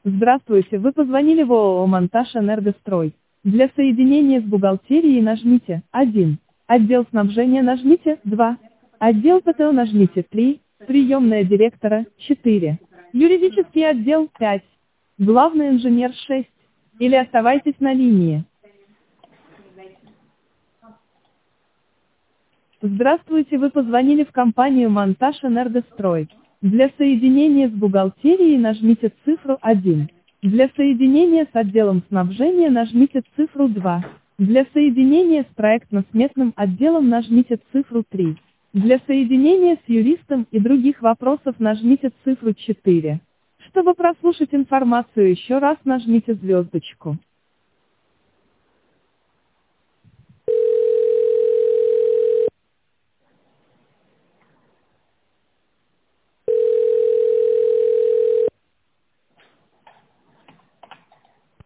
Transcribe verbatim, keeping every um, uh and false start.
Здравствуйте, вы позвонили в ООО «Монтаж Энергострой». Для соединения с бухгалтерией нажмите один. Отдел снабжения нажмите два. Отдел ПТО нажмите три. Приемная директора четыре. Юридический отдел пять. Главный инженер шесть. Или оставайтесь на линии. Здравствуйте, вы позвонили в компанию «Монтаж Энергострой». Для соединения с бухгалтерией нажмите цифру один. Для соединения с отделом снабжения нажмите цифру два. Для соединения с проектно-сметным отделом нажмите цифру три. Для соединения с юристом и других вопросов нажмите цифру четыре. Чтобы прослушать информацию еще раз, нажмите звездочку.